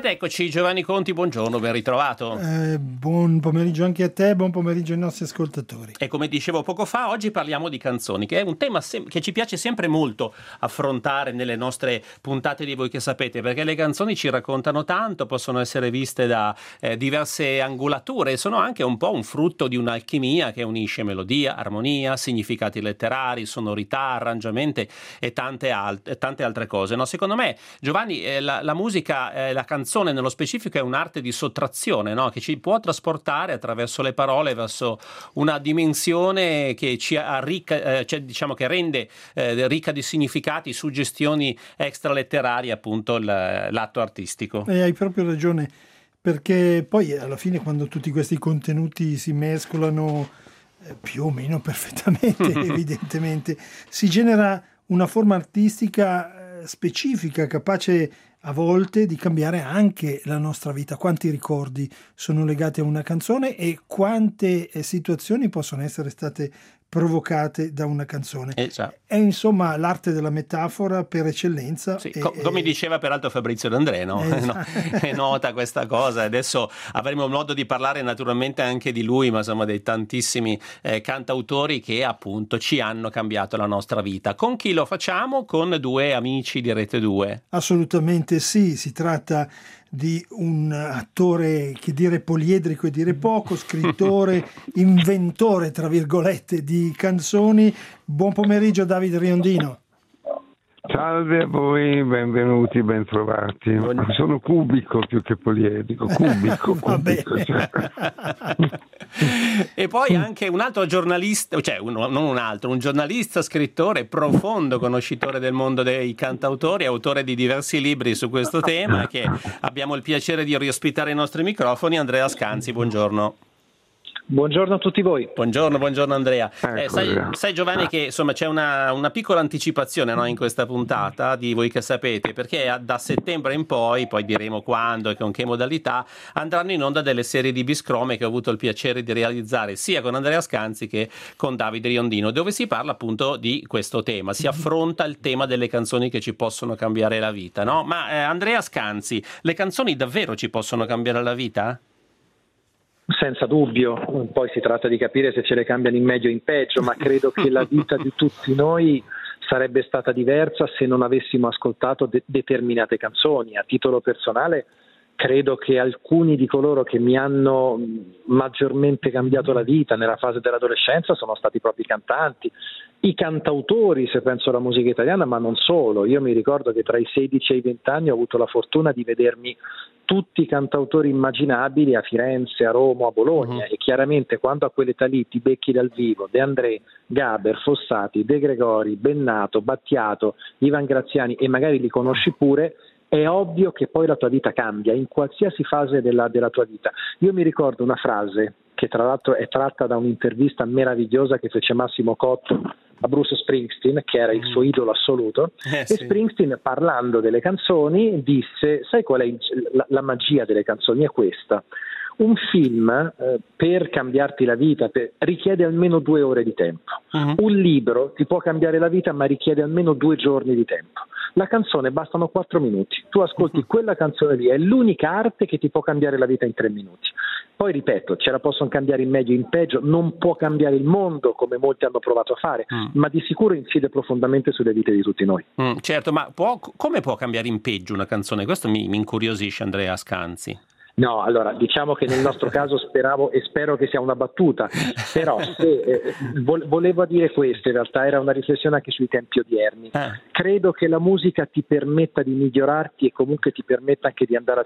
Ed eccoci, Giovanni Conti, buongiorno, ben ritrovato. Buon pomeriggio anche a te, buon pomeriggio ai nostri ascoltatori. E come dicevo poco fa, oggi parliamo di canzoni, che è un tema che ci piace sempre molto affrontare nelle nostre puntate di Voi che sapete, perché le canzoni ci raccontano tanto, possono essere viste da diverse angolature, sono anche un po' un frutto di un'alchimia che unisce melodia, armonia, significati letterari, sonorità, arrangiamenti e tante altre cose. No? Secondo me, Giovanni, la musica, la canzone nello specifico è un'arte di sottrazione, no? Che ci può trasportare attraverso le parole verso una dimensione che ci arricca, diciamo che rende ricca di significati, suggestioni extraletterarie, appunto l'atto artistico. E hai proprio ragione, perché poi alla fine quando tutti questi contenuti si mescolano più o meno perfettamente, evidentemente, si genera una forma artistica specifica, capace a volte di cambiare anche la nostra vita. Quanti ricordi sono legati a una canzone e quante situazioni possono essere state provocate da una canzone. È insomma l'arte della metafora per eccellenza. Sì, come diceva peraltro Fabrizio D'André, no? È nota questa cosa. Adesso avremo modo di parlare naturalmente anche di lui, ma insomma dei tantissimi cantautori che appunto ci hanno cambiato la nostra vita. Con chi lo facciamo? Con due amici di Rete 2. Assolutamente sì, si tratta di un attore, che dire poliedrico e dire poco, scrittore, inventore tra virgolette di canzoni. Buon pomeriggio Davide Riondino. Salve a voi, benvenuti, bentrovati. Sono cubico più che poliedrico, cubico. Cioè. E poi anche un altro giornalista, un giornalista, scrittore, profondo conoscitore del mondo dei cantautori, autore di diversi libri su questo tema, che abbiamo il piacere di riospitare ai nostri microfoni, Andrea Scanzi, buongiorno. Buongiorno a tutti voi. Buongiorno Andrea. Sai Giovanni che insomma c'è una piccola anticipazione, no, in questa puntata di Voi che sapete, perché da settembre in poi diremo quando e con che modalità, andranno in onda delle serie di Biscrome che ho avuto il piacere di realizzare sia con Andrea Scanzi che con Davide Riondino, dove si parla appunto di questo tema, si affronta il tema delle canzoni che ci possono cambiare la vita, no? Ma Andrea Scanzi, le canzoni davvero ci possono cambiare la vita? Senza dubbio, poi si tratta di capire se ce le cambiano in meglio o in peggio, ma credo che la vita di tutti noi sarebbe stata diversa se non avessimo ascoltato determinate canzoni. A titolo personale credo che alcuni di coloro che mi hanno maggiormente cambiato la vita nella fase dell'adolescenza sono stati proprio i cantanti, i cantautori, se penso alla musica italiana, ma non solo. Io mi ricordo che tra i 16 e i 20 anni ho avuto la fortuna di vedermi tutti i cantautori immaginabili a Firenze, a Roma, a Bologna, e chiaramente quando a quell'età lì ti becchi dal vivo De André, Gaber, Fossati, De Gregori, Bennato, Battiato, Ivan Graziani, e magari li conosci pure, è ovvio che poi la tua vita cambia in qualsiasi fase della tua vita. Io mi ricordo una frase che tra l'altro è tratta da un'intervista meravigliosa che fece Massimo Cotto a Bruce Springsteen, che era il suo idolo assoluto, e Springsteen, parlando delle canzoni, disse: sai qual è la magia delle canzoni? È questa: un film per cambiarti la vita richiede almeno 2 ore di tempo, un libro ti può cambiare la vita ma richiede almeno 2 giorni di tempo. La canzone bastano 4 minuti, tu ascolti quella canzone lì, è l'unica arte che ti può cambiare la vita in 3 minuti. Poi ripeto, ce la possono cambiare in meglio o in peggio, non può cambiare il mondo come molti hanno provato a fare, ma di sicuro incide profondamente sulle vite di tutti noi. Certo, ma come può cambiare in peggio una canzone? Questo mi incuriosisce, Andrea Scanzi. No, allora diciamo che nel nostro caso speravo e spero che sia una battuta, però volevo dire questo, in realtà era una riflessione anche sui tempi odierni. Credo che la musica ti permetta di migliorarti e comunque ti permetta anche di andare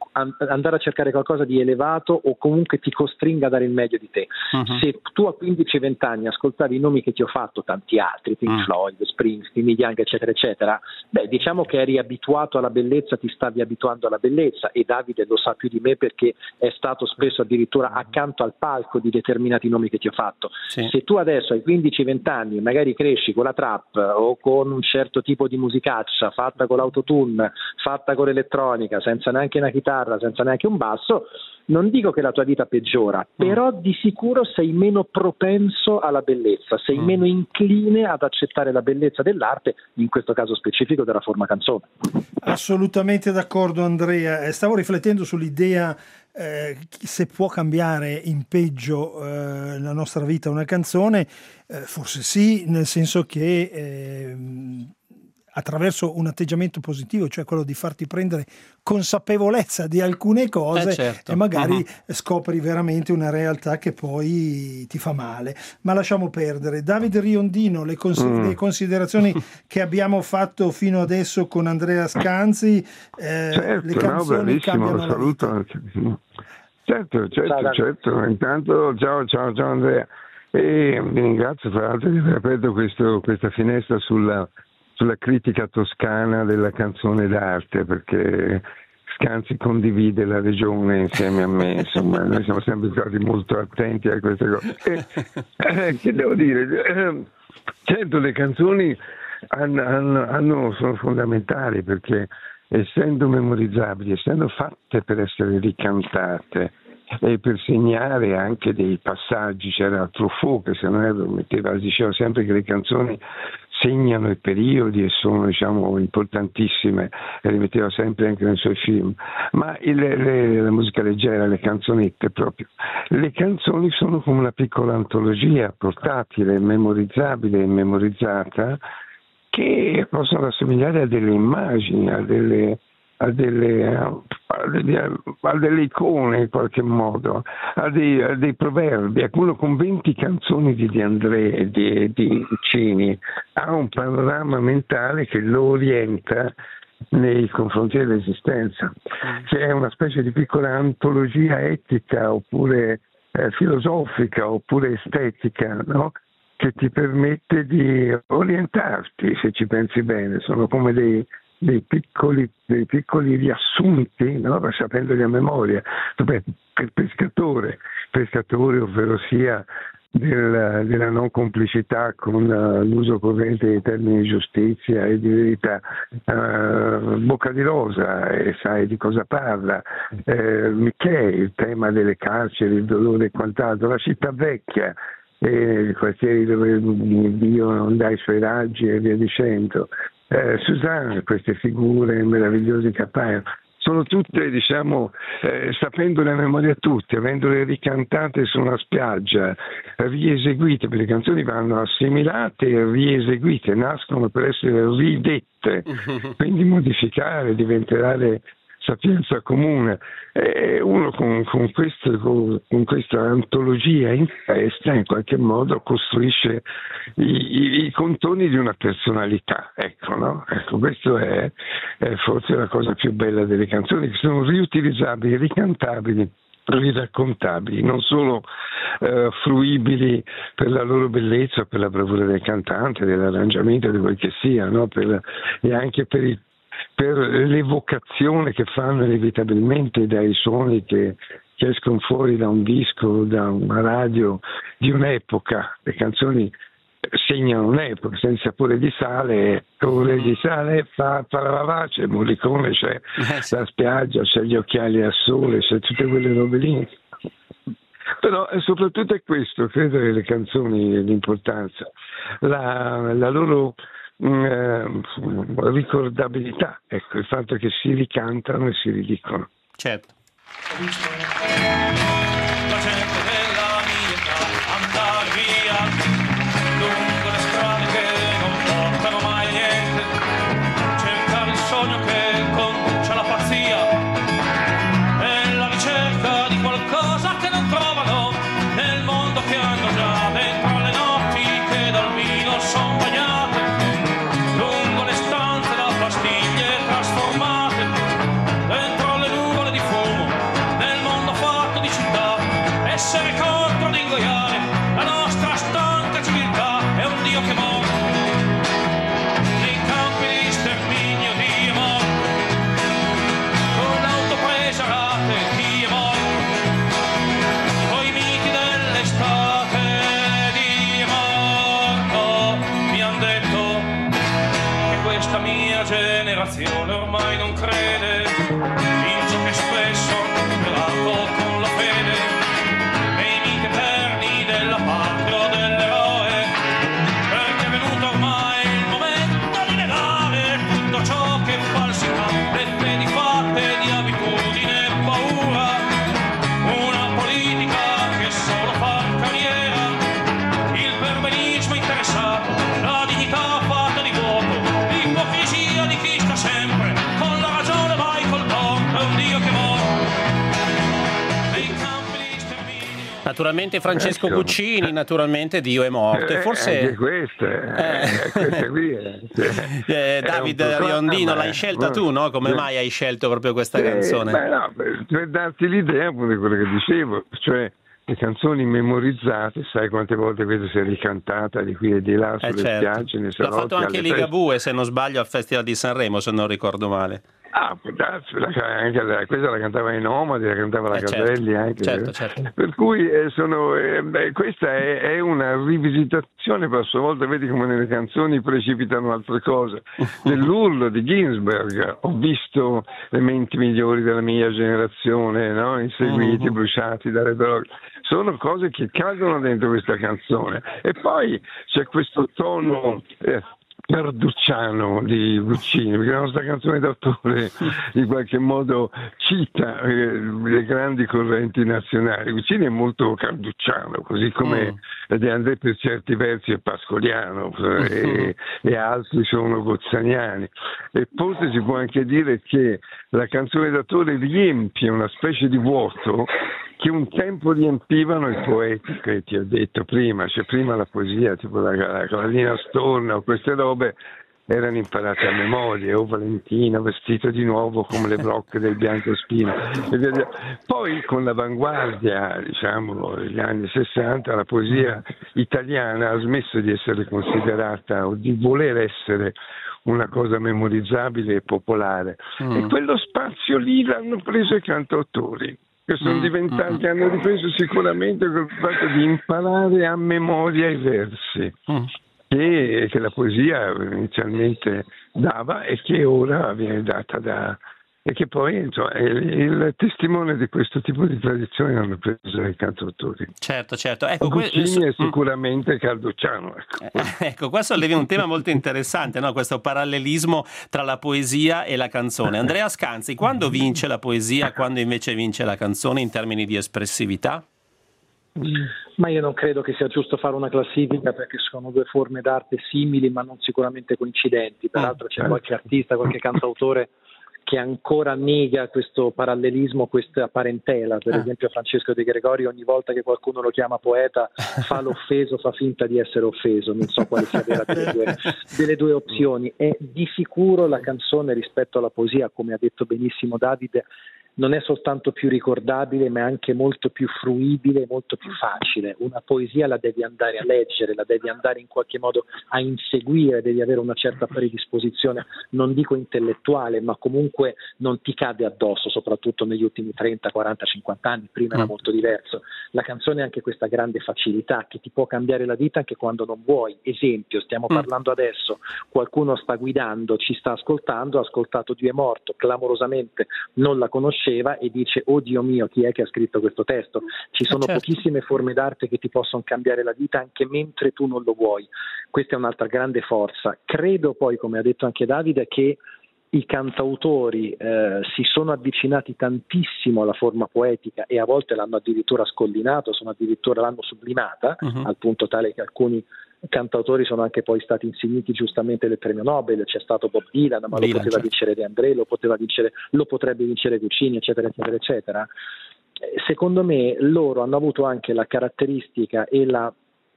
a cercare qualcosa di elevato, o comunque ti costringa a dare il meglio di te. Se tu a 15-20 anni ascoltavi i nomi che ti ho fatto, tanti altri, Pink Floyd, Springsteen, Neil Young, eccetera eccetera, diciamo che eri abituato alla bellezza, ti stavi abituando alla bellezza, e Davide lo sa più di me perché è stato spesso addirittura accanto al palco di determinati nomi che ti ho fatto. Se tu adesso hai 15-20 anni, magari cresci con la trap o con un certo tipo di musicaccia fatta con l'autotune, fatta con l'elettronica, senza neanche una chitarra, senza neanche un basso, non dico che la tua vita peggiora, però di sicuro sei meno propenso alla bellezza, sei meno incline ad accettare la bellezza dell'arte, in questo caso specifico della forma canzone. Assolutamente d'accordo, Andrea. Stavo riflettendo sull'idea se può cambiare in peggio la nostra vita una canzone. Forse sì, nel senso che attraverso un atteggiamento positivo, cioè quello di farti prendere consapevolezza di alcune cose, certo. E magari scopri veramente una realtà che poi ti fa male. Ma lasciamo perdere. Davide Riondino, le considerazioni che abbiamo fatto fino adesso con Andrea Scanzi, certo, le canzoni cambiano la vita. Certo. Intanto ciao Andrea, e vi ringrazio fra l'altro di aver aperto questa finestra sulla critica toscana della canzone d'arte, perché Scanzi condivide la regione insieme a me, insomma noi siamo sempre stati molto attenti a queste cose. Che devo dire? Certo, le canzoni sono fondamentali, perché essendo memorizzabili, essendo fatte per essere ricantate e per segnare anche dei passaggi, c'era Truffaut che se non erro diceva sempre che le canzoni segnano i periodi e sono, diciamo, importantissime, e li metteva sempre anche nei suoi film. Ma la musica leggera, le canzonette proprio, le canzoni sono come una piccola antologia portatile, memorizzabile e memorizzata, che possono assomigliare a delle immagini, a delle icone in qualche modo, a dei proverbi. Uno con 20 canzoni di De André e di Cini ha un panorama mentale che lo orienta nei confronti dell'esistenza, che è una specie di piccola antologia etica oppure filosofica oppure estetica, no? Che ti permette di orientarti, se ci pensi bene. Sono come dei piccoli riassunti, no? Sapendoli a memoria, per il pescatore, ovvero sia della non complicità con l'uso corrente dei termini giustizia e di verità, Bocca di Rosa, e sai di cosa parla, Michele, il tema delle carceri, il dolore e quant'altro, La città vecchia, i quartieri dove Dio non dà i suoi raggi e via dicendo, Suzanne, queste figure meravigliose che appaiono, sono tutte, diciamo, sapendole a memoria tutti, avendole ricantate su una spiaggia, rieseguite, perché le canzoni vanno assimilate e rieseguite, nascono per essere ridette, quindi modificare, diventare sapienza comune. E uno con questa antologia in testa in qualche modo costruisce i contorni di una personalità, ecco, no? Ecco, questo è forse la cosa più bella delle canzoni, che sono riutilizzabili, ricantabili, riraccontabili, non solo fruibili per la loro bellezza, per la bravura del cantante, dell'arrangiamento, di quel che sia, no? E anche per l'evocazione che fanno inevitabilmente dai suoni che escono fuori da un disco, da una radio di un'epoca. Le canzoni segnano un'epoca. Senza sapore di sale, fa la lavace, Morricone, c'è la spiaggia, c'è gli occhiali al sole, c'è tutte quelle robe lì. Però soprattutto è questo, credo, che le canzoni l'importanza, la loro ricordabilità, ecco, il fatto che si ricantano e si ridicono. Certo. La gente della mia età andare via lungo le strade che non portano mai niente, cercare il sogno che conduce alla pazzia e la ricerca di qualcosa che non trovano nel mondo che hanno già dentro le notti che dal vino son bagnate, pastiglie trasformate dentro le nuvole di fumo nel mondo fatto di città. Essere contro di ingoiare la nostra stanca civiltà è un Dio che morto nei campi di sterminio. Dio è morto con l'autopresa rate. Dio è morto coi miti dell'estate. Dio è morto. Mi han detto che questa mia generazione ormai non crede in ciò che spesso velato con la Naturalmente Francesco Guccini, naturalmente Dio è morto. E forse anche questa qui Davide Riondino, l'hai scelta tu, no? Come mai hai scelto proprio questa canzone? No, per darti l'idea appunto di quello che dicevo, cioè le canzoni memorizzate, sai quante volte questa si è ricantata di qui e di là sulle spiagge, nei l'ha fatto anche Ligabue, se non sbaglio, al Festival di Sanremo, se non ricordo male. Questa la cantava in Nomadi, la cantava la Caselli anche. Certo. Per cui questa è una rivisitazione, per a sua volta vedi come nelle canzoni precipitano altre cose. Nell'Urlo di Ginsberg ho visto le menti migliori della mia generazione, no? Inseguiti, bruciati da Red Rock. Sono cose che cadono dentro questa canzone. E poi c'è questo tono carducciano di Guccini, perché la nostra canzone d'autore in qualche modo cita le grandi correnti nazionali. Guccini è molto carducciano, così come De André per certi versi è pascoliano e altri sono gozzaniani. E forse si può anche dire che la canzone d'autore riempie una specie di vuoto che un tempo riempivano i poeti, che ti ho detto prima, cioè prima la poesia, tipo la Carolina Storna o queste robe, erano imparate a memoria, o Valentino vestito di nuovo come le brocche del Biancospino. Poi con l'avanguardia, diciamo, negli anni 60, la poesia italiana ha smesso di essere considerata o di voler essere una cosa memorizzabile e popolare. E quello spazio lì l'hanno preso i cantautori, che sono diventati, che hanno ripreso sicuramente quel fatto di imparare a memoria i versi che la poesia inizialmente dava e che ora viene data e che poi insomma, il testimone di questo tipo di tradizione l'hanno preso i cantautori. Certo. Ecco, Guccini è sicuramente carducciano. Ecco, qua sollevi un tema molto interessante, no? Questo parallelismo tra la poesia e la canzone. Andrea Scanzi, quando vince la poesia, quando invece vince la canzone in termini di espressività? Ma io non credo che sia giusto fare una classifica, perché sono due forme d'arte simili ma non sicuramente coincidenti. Peraltro c'è qualche artista, qualche cantautore che ancora nega questo parallelismo, questa parentela. Per esempio Francesco De Gregori, ogni volta che qualcuno lo chiama poeta fa l'offeso, fa finta di essere offeso. Non so quale sia vera delle due opzioni. E di sicuro la canzone rispetto alla poesia, come ha detto benissimo Davide, non è soltanto più ricordabile, ma è anche molto più fruibile, molto più facile. Una poesia la devi andare a leggere, la devi andare in qualche modo a inseguire, devi avere una certa predisposizione, non dico intellettuale, ma comunque non ti cade addosso, soprattutto negli ultimi 30, 40, 50 anni, prima era molto diverso. La canzone ha anche questa grande facilità che ti può cambiare la vita anche quando non vuoi. Esempio, stiamo parlando adesso, qualcuno sta guidando, ci sta ascoltando, ha ascoltato Dio è morto, clamorosamente non la conosceva e dice: oh Dio mio, chi è che ha scritto questo testo? Ci sono pochissime forme d'arte che ti possono cambiare la vita anche mentre tu non lo vuoi. Questa è un'altra grande forza. Credo poi, come ha detto anche Davide, che i cantautori si sono avvicinati tantissimo alla forma poetica e a volte l'hanno addirittura scollinato, l'hanno sublimata, al punto tale che alcuni cantautori sono anche poi stati insigniti giustamente del premio Nobel. C'è stato Bob Dylan, ma lo poteva vincere De André, lo potrebbe vincere Guccini, eccetera eccetera eccetera. Secondo me loro hanno avuto anche la caratteristica e la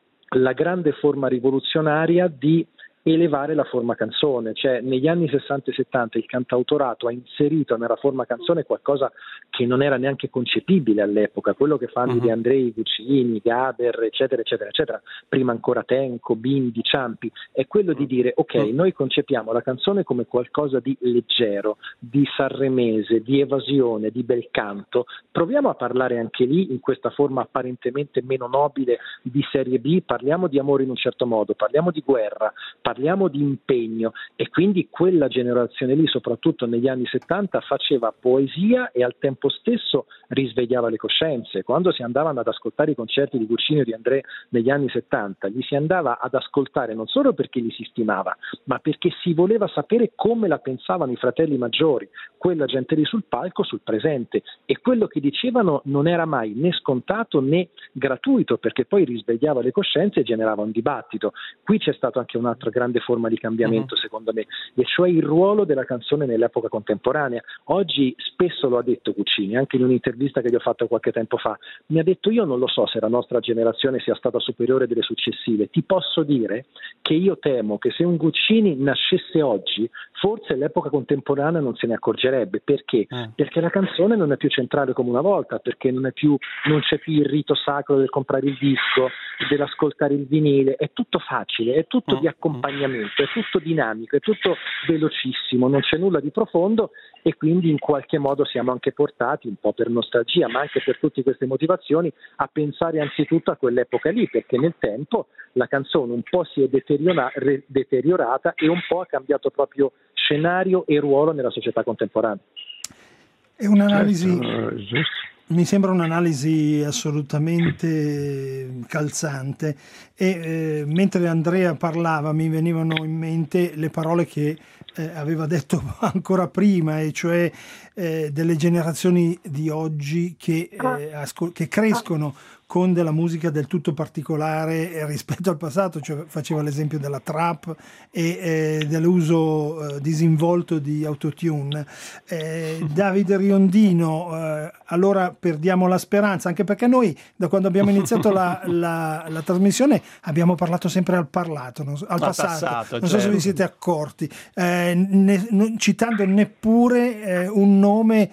grande forma rivoluzionaria di elevare la forma canzone, cioè negli anni 60 e 70 il cantautorato ha inserito nella forma canzone qualcosa che non era neanche concepibile all'epoca, quello che fanno De Andrei, Guccini, Gaber, eccetera eccetera eccetera, prima ancora Tenco, Bindi, Ciampi, è quello di dire ok, noi concepiamo la canzone come qualcosa di leggero, di sanremese, di evasione, di bel canto, proviamo a parlare anche lì in questa forma apparentemente meno nobile di serie B, parliamo di amore in un certo modo, parliamo di guerra, parliamo di impegno, e quindi quella generazione lì, soprattutto negli anni 70, faceva poesia e al tempo stesso risvegliava le coscienze. Quando si andavano ad ascoltare i concerti di Guccini o di André negli anni 70, li si andava ad ascoltare non solo perché li si stimava, ma perché si voleva sapere come la pensavano i fratelli maggiori, quella gente lì sul palco, sul presente, e quello che dicevano non era mai né scontato né gratuito, perché poi risvegliava le coscienze e generava un dibattito. Qui c'è stato anche un altro grande grande forma di cambiamento, secondo me, e cioè il ruolo della canzone nell'epoca contemporanea. Oggi spesso lo ha detto Guccini, anche in un'intervista che gli ho fatto qualche tempo fa, mi ha detto: io non lo so se la nostra generazione sia stata superiore delle successive, ti posso dire che io temo che se un Guccini nascesse oggi, forse l'epoca contemporanea non se ne accorgerebbe. Perché? Perché la canzone non è più centrale come una volta, perché non c'è più il rito sacro del comprare il disco, dell'ascoltare il vinile, è tutto facile, è tutto di accompagnamento, è tutto dinamico, è tutto velocissimo, non c'è nulla di profondo, e quindi in qualche modo siamo anche portati, un po' per nostalgia ma anche per tutte queste motivazioni, a pensare anzitutto a quell'epoca lì, perché nel tempo la canzone un po' si è deteriorata e un po' ha cambiato proprio scenario e ruolo nella società contemporanea. È un'analisi, mi sembra un'analisi assolutamente calzante, e mentre Andrea parlava mi venivano in mente le parole che aveva detto ancora prima, e cioè delle generazioni di oggi che crescono con della musica del tutto particolare rispetto al passato, cioè faceva l'esempio della trap e dell'uso disinvolto di autotune. Davide Riondino, allora perdiamo la speranza, anche perché noi da quando abbiamo iniziato la trasmissione abbiamo parlato sempre al passato, non so se vi siete accorti, citando neppure un nome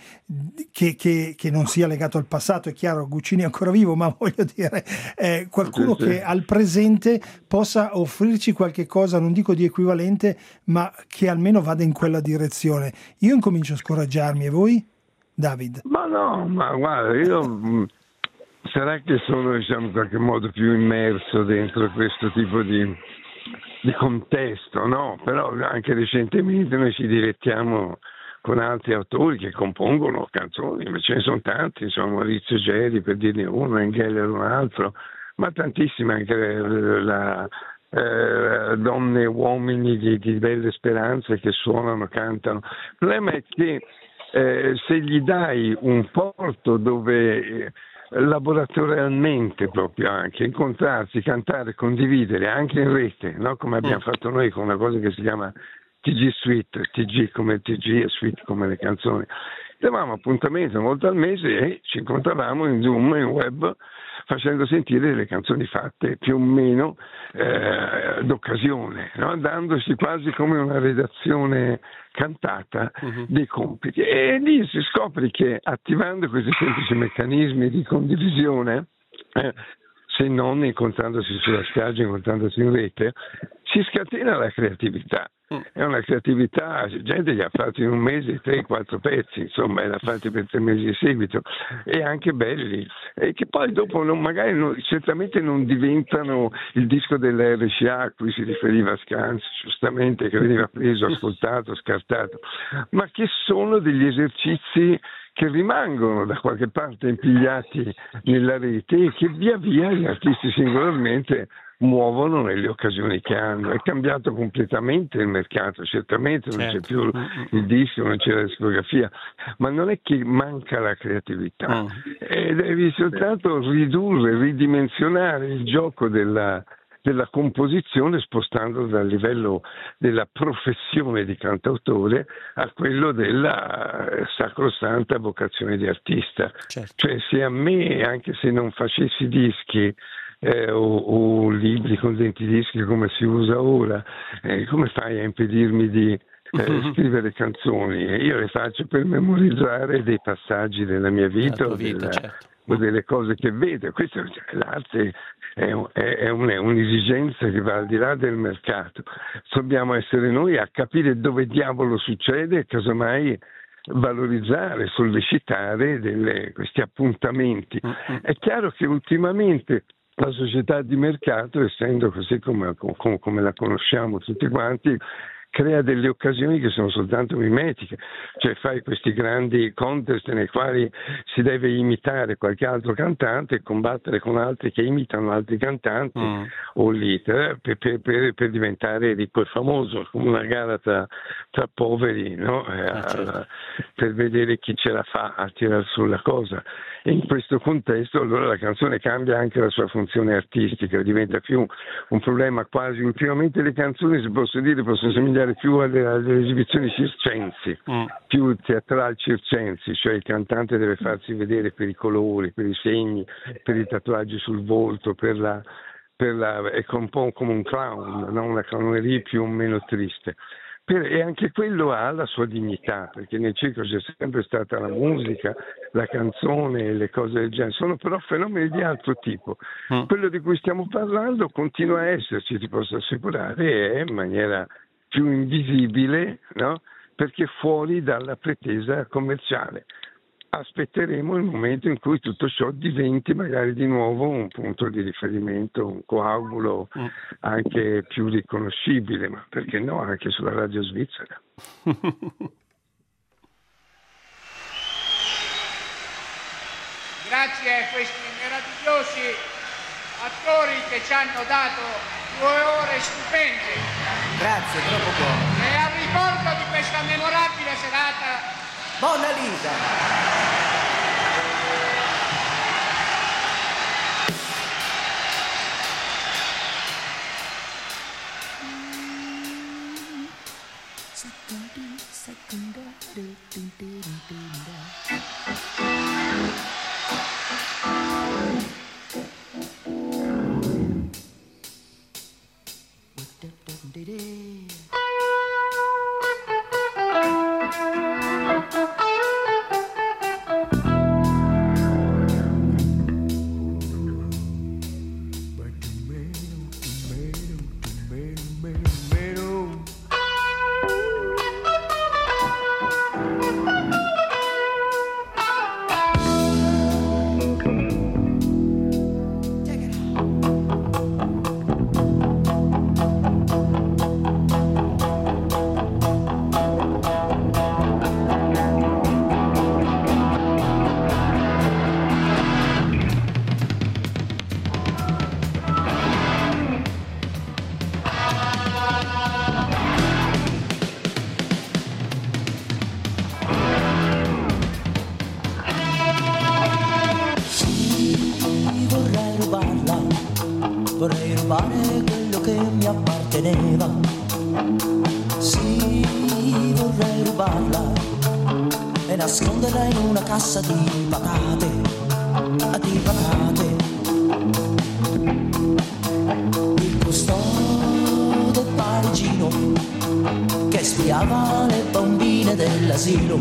che non sia legato al passato. È chiaro, Guccini è ancora vivo, ma voglio dire, qualcuno che al presente possa offrirci qualche cosa, non dico di equivalente, ma che almeno vada in quella direzione. Io incomincio a scoraggiarmi, e voi? David? Ma no, ma guarda, io sarà che sono, diciamo, in qualche modo più immerso dentro questo tipo di contesto, no? Però anche recentemente noi ci direttiamo con altri autori che compongono canzoni, ma ce ne sono tanti, insomma, Maurizio Geri per dirne uno, Engeller un altro, ma tantissime anche donne e uomini di belle speranze che suonano, cantano. Il problema è che se gli dai un porto dove laboratorialmente proprio anche incontrarsi, cantare, condividere anche in rete, no? Come abbiamo fatto noi con una cosa che si chiama TG Suite, TG come il TG e Suite come le canzoni. Avevamo appuntamento una volta al mese e ci incontravamo in Zoom, in web, facendo sentire le canzoni fatte più o meno d'occasione, no? Dandosi quasi come una redazione cantata dei compiti. E lì si scopre che attivando questi semplici meccanismi di condivisione, se non incontrandosi sulla spiaggia, incontrandosi in rete, si scatena la creatività. È una creatività, gente li ha fatti in un mese 3-4 pezzi, insomma, li ha fatti per 3 mesi di seguito, e anche belli, e che poi dopo certamente non diventano il disco dell'RCA a cui si riferiva Scanzi, giustamente, che veniva preso, ascoltato, scartato, ma che sono degli esercizi che rimangono da qualche parte impigliati nella rete e che via via gli artisti singolarmente muovono nelle occasioni che hanno. È cambiato completamente il mercato, certamente non c'è più il disco, non c'è la discografia, ma non è che manca la creatività, devi soltanto ridimensionare il gioco della composizione, spostando dal livello della professione di cantautore a quello della sacrosanta vocazione di artista. Certo. Cioè, se a me, anche se non facessi dischi o libri con denti dischi come si usa ora, come fai a impedirmi di scrivere canzoni? Io le faccio per memorizzare dei passaggi della mia vita, o delle cose che vedo. Questo, l'arte è un'esigenza che va al di là del mercato. Dobbiamo essere noi a capire dove diavolo succede e casomai valorizzare, sollecitare questi appuntamenti. È chiaro che ultimamente la società di mercato, essendo così come la conosciamo tutti quanti, crea delle occasioni che sono soltanto mimetiche, cioè fai questi grandi contest nei quali si deve imitare qualche altro cantante e combattere con altri che imitano altri cantanti o leader per diventare ricco e famoso, come una gara tra poveri, no? Certo. Per vedere chi ce la fa a tirar su la cosa. E in questo contesto allora la canzone cambia anche la sua funzione artistica, diventa più un problema quasi. Ultimamente le canzoni, se posso dire, possono somigliare più alle esibizioni circensi, più teatrali circensi, cioè il cantante deve farsi vedere per i colori, per i segni, per i tatuaggi sul volto, è un po' come un clown, no? Una clowneria più o meno triste. E anche quello ha la sua dignità, perché nel circo c'è sempre stata la musica, la canzone, le cose del genere, sono però fenomeni di altro tipo. Quello di cui stiamo parlando continua a esserci, ti posso assicurare, è in maniera più invisibile, no? Perché fuori dalla pretesa commerciale. Aspetteremo il momento in cui tutto ciò diventi magari di nuovo un punto di riferimento, un coagulo anche più riconoscibile, ma perché no, anche sulla radio svizzera. Grazie a questi meravigliosi attori che ci hanno dato 2 ore stupende. Grazie, troppo buono. E al ricordo di questa memorabile serata, Mona Lisa! Vorrei rubare quello che mi apparteneva. Sì, vorrei rubarla e nasconderla in una cassa di patate, di patate. Il custode parigino che spiava le bambine dell'asilo.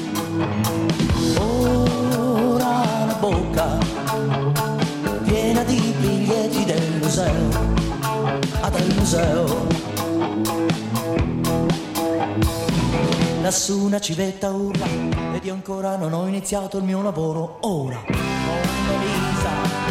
Ora la bocca piena di biglietti del museo, del museo. Lassù una civetta urla ed io ancora non ho iniziato il mio lavoro. Ora Mona Lisa,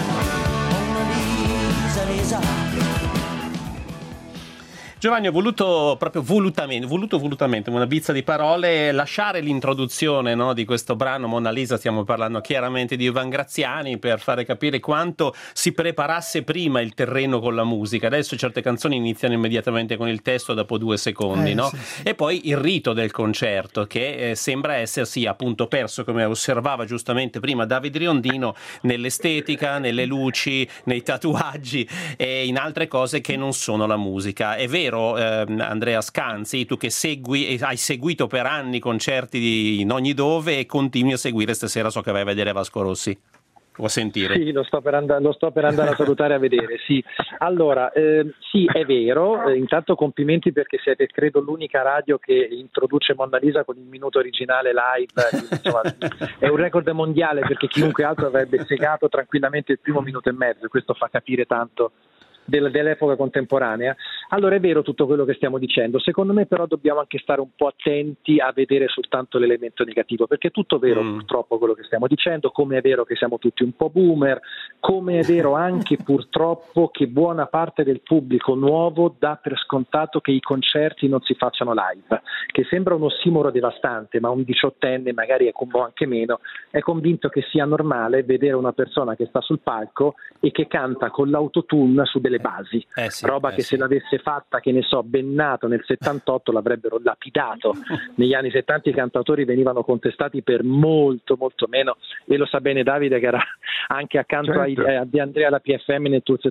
Lisa. Giovanni, ho voluto proprio volutamente, una bizza di parole, lasciare l'introduzione, no, di questo brano Mona Lisa. Stiamo parlando chiaramente di Ivan Graziani, per fare capire quanto si preparasse prima il terreno con la musica. Adesso certe canzoni iniziano immediatamente con il testo dopo 2 secondi, no? Sì. E poi il rito del concerto che sembra essersi appunto perso, come osservava giustamente prima David Riondino, nell'estetica, nelle luci, nei tatuaggi e in altre cose che non sono la musica. È vero, Andrea Scanzi, tu che hai seguito per anni concerti in ogni dove e continui a seguire, stasera so che vai a vedere Vasco Rossi o a sentire. Sì, lo sto per andare a salutare, a vedere, sì. Allora, sì, è vero, intanto complimenti perché siete, credo, l'unica radio che introduce Mona Lisa con il minuto originale live, insomma, è un record mondiale perché chiunque altro avrebbe segato tranquillamente il primo minuto e mezzo, questo fa capire tanto dell'epoca contemporanea, allora è vero tutto quello che stiamo dicendo. Secondo me però dobbiamo anche stare un po' attenti a vedere soltanto l'elemento negativo, perché è tutto vero purtroppo quello che stiamo dicendo, come è vero che siamo tutti un po' boomer, come è vero anche purtroppo che buona parte del pubblico nuovo dà per scontato che i concerti non si facciano live, che sembra un ossimoro devastante, ma un 18enne magari anche meno è convinto che sia normale vedere una persona che sta sul palco e che canta con l'autotune su delle basi, roba che se l'avesse fatta, che ne so, Bennato nel 78 l'avrebbero lapidato. Negli anni 70 i cantautori venivano contestati per molto molto meno, e lo sa bene Davide che era anche accanto a Di Andrea alla PFM nel tour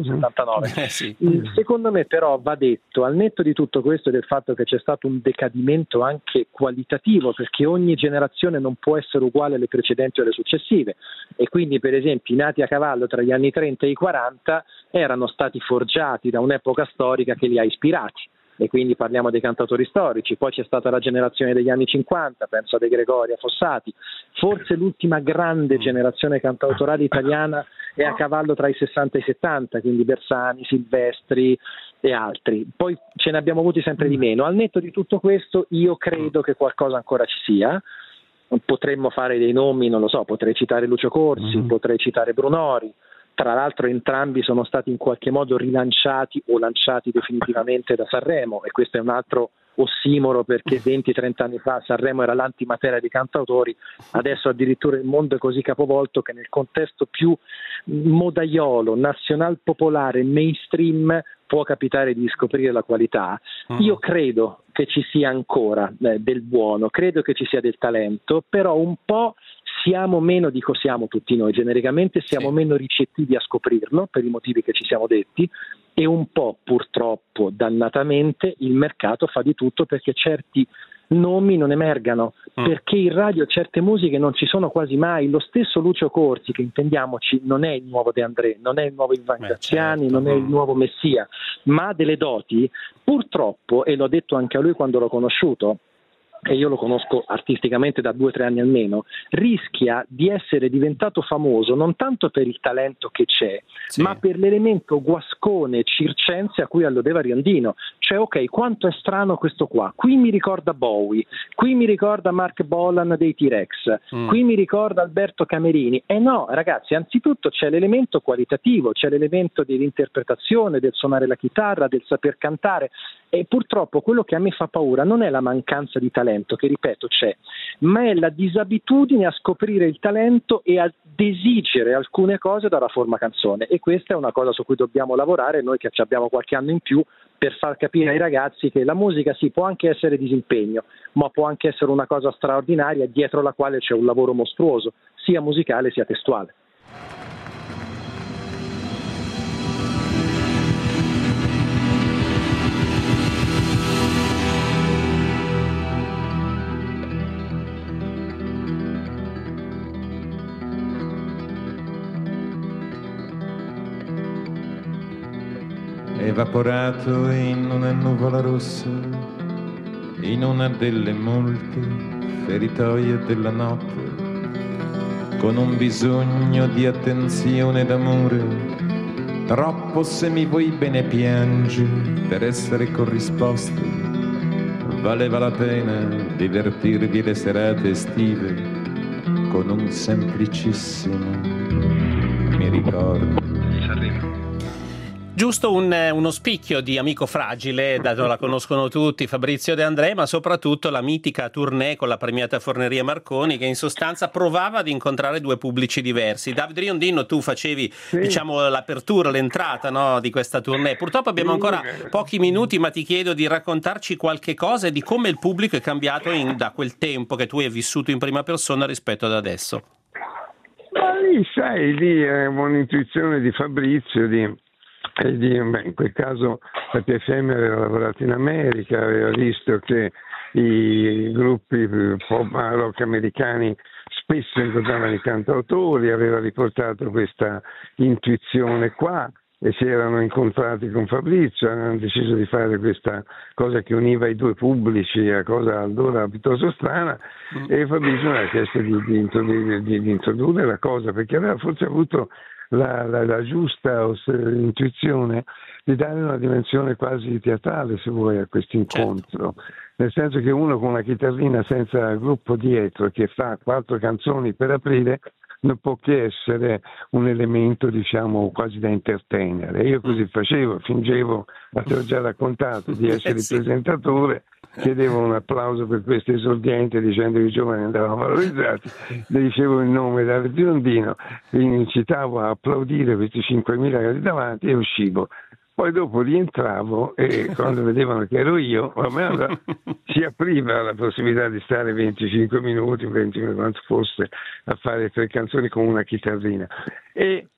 78-79. Secondo me però va detto, al netto di tutto questo e del fatto che c'è stato un decadimento anche qualitativo, perché ogni generazione non può essere uguale alle precedenti o alle successive, e quindi per esempio i nati a cavallo tra gli anni 30 e i 40 erano stati forgiati da un'epoca storica che li ha ispirati, e quindi parliamo dei cantautori storici. Poi c'è stata la generazione degli anni 50, penso a De Gregori, a Fossati. Forse l'ultima grande generazione cantautorale italiana è a cavallo tra i 60 e i 70, quindi Bersani, Silvestri e altri. Poi ce ne abbiamo avuti sempre di meno. Al netto di tutto questo io credo che qualcosa ancora ci sia. Potremmo fare dei nomi, non lo so, potrei citare Lucio Corsi, potrei citare Brunori. Tra l'altro entrambi sono stati in qualche modo rilanciati o lanciati definitivamente da Sanremo, e questo è un altro ossimoro, perché 20-30 anni fa Sanremo era l'antimateria dei cantautori, adesso addirittura il mondo è così capovolto che nel contesto più modaiolo, nazional popolare, mainstream può capitare di scoprire la qualità. Io credo che ci sia ancora del buono, credo che ci sia del talento, però un po' siamo tutti noi genericamente, siamo meno ricettivi a scoprirlo per i motivi che ci siamo detti, e un po' purtroppo dannatamente il mercato fa di tutto perché certi nomi non emergano, perché in radio certe musiche non ci sono quasi mai. Lo stesso Lucio Corsi, che intendiamoci non è il nuovo De André, non è il nuovo Ivan Graziani, non è il nuovo Messia, ma ha delle doti purtroppo, e l'ho detto anche a lui quando l'ho conosciuto, e io lo conosco artisticamente da 2 o 3 anni almeno, rischia di essere diventato famoso non tanto per il talento che c'è, ma per l'elemento guascone circense a cui alludeva Riondino. Cioè, ok, quanto è strano questo qua, qui mi ricorda Bowie, qui mi ricorda Mark Bolan dei T-Rex, qui mi ricorda Alberto Camerini. No, ragazzi, anzitutto c'è l'elemento qualitativo, c'è l'elemento dell'interpretazione, del suonare la chitarra, del saper cantare, e purtroppo quello che a me fa paura non è la mancanza di talento, che ripeto c'è, ma è la disabitudine a scoprire il talento e ad esigere alcune cose dalla forma canzone, e questa è una cosa su cui dobbiamo lavorare noi che abbiamo qualche anno in più, per far capire ai ragazzi che la musica può anche essere disimpegno, ma può anche essere una cosa straordinaria dietro la quale c'è un lavoro mostruoso, sia musicale sia testuale. Evaporato in una nuvola rossa, in una delle molte feritoie della notte, con un bisogno di attenzione ed amore, troppo se mi vuoi bene piangi per essere corrisposto, valeva la pena divertirvi le serate estive con un semplicissimo mi ricordo. Giusto uno spicchio di Amico Fragile, dato la conoscono tutti, Fabrizio De André, ma soprattutto la mitica tournée con la premiata Forneria Marconi, che in sostanza provava ad incontrare 2 pubblici diversi. Davide Riondino, tu facevi diciamo l'apertura, l'entrata, no, di questa tournée. Purtroppo abbiamo ancora pochi minuti, ma ti chiedo di raccontarci qualche cosa di come il pubblico è cambiato da quel tempo che tu hai vissuto in prima persona rispetto ad adesso. Ma lì è un'intuizione di Fabrizio in quel caso la PFM aveva lavorato in America, aveva visto che i gruppi pop rock americani spesso incontravano i cantautori, aveva riportato questa intuizione qua e si erano incontrati con Fabrizio, hanno deciso di fare questa cosa che univa i 2 pubblici, una cosa allora piuttosto strana, e Fabrizio mi ha chiesto di introdurre la cosa, perché aveva forse avuto la giusta intuizione di dare una dimensione quasi teatrale, se vuoi, a questo incontro. Certo. Nel senso che uno con una chitarrina senza gruppo dietro che fa 4 canzoni per aprire non può che essere un elemento, diciamo, quasi da entertainer. E io così facevo, fingevo, ma te l'ho già raccontato, di essere il presentatore, chiedevo un applauso per questo esordiente dicendo che i giovani andavano valorizzati, le dicevo il nome da Riondino, incitavo a applaudire questi 5.000 che erano davanti e uscivo. Poi dopo rientravo e quando vedevano che ero io, allora si apriva la possibilità di stare 25 minuti, 20 minuti, quanto fosse, a fare 3 canzoni con una chitarrina. E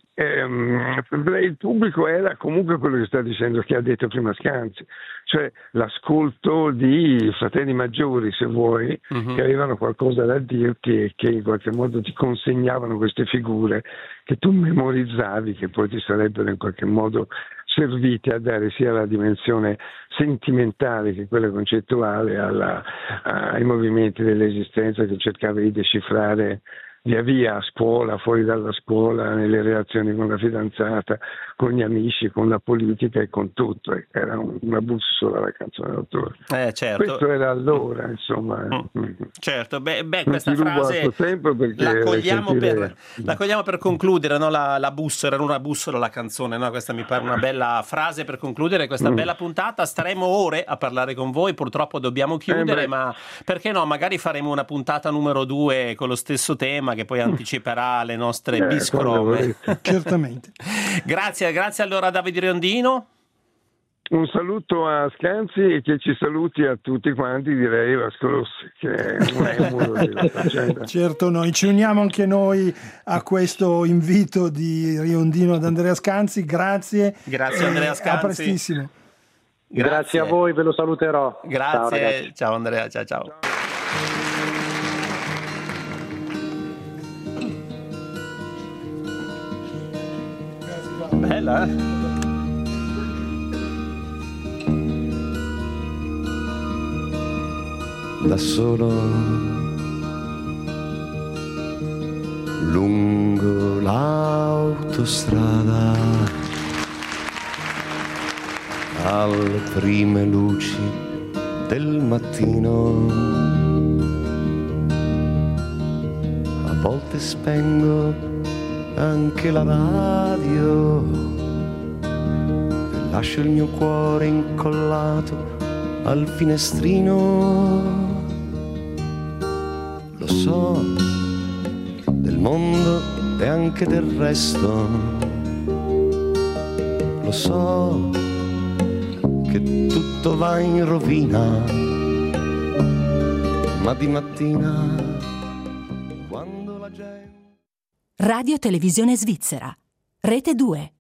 il pubblico era comunque quello che sta dicendo, che ha detto prima Scanzi, cioè l'ascolto di fratelli maggiori, se vuoi, che avevano qualcosa da dirti e che in qualche modo ti consegnavano queste figure che tu memorizzavi, che poi ti sarebbero in qualche modo serviti a dare sia la dimensione sentimentale che quella concettuale ai movimenti dell'esistenza che cercava di decifrare via via a scuola, fuori dalla scuola, nelle relazioni con la fidanzata, con gli amici, con la politica e con tutto. Era una bussola la canzone d'autore. Certo. Questo era allora, insomma. Certo, questa frase la cogliamo per concludere, no? La bussola, era una bussola la canzone, no? Questa mi pare una bella frase per concludere questa bella puntata. Staremo ore a parlare con voi, purtroppo dobbiamo chiudere, ma perché no? Magari faremo una puntata numero 2 con lo stesso tema che poi anticiperà le nostre biscrome. Certamente. Grazie allora a Davide Riondino. Un saluto a Scanzi e che ci saluti a tutti quanti, direi Vasco Rossi, che è un emulo della faccenda. Certo, noi ci uniamo anche noi a questo invito di Riondino ad Andrea Scanzi. Grazie Andrea Scanzi. A prestissimo. Grazie a voi, ve lo saluterò. Grazie, ciao Andrea, ciao. Bella, Da solo lungo l'autostrada, alle prime luci del mattino, a volte spengo anche la radio e lascio il mio cuore incollato al finestrino. Lo so del mondo e anche del resto, lo so che tutto va in rovina, ma di mattina quando la gente... Radio Televisione Svizzera, Rete 2.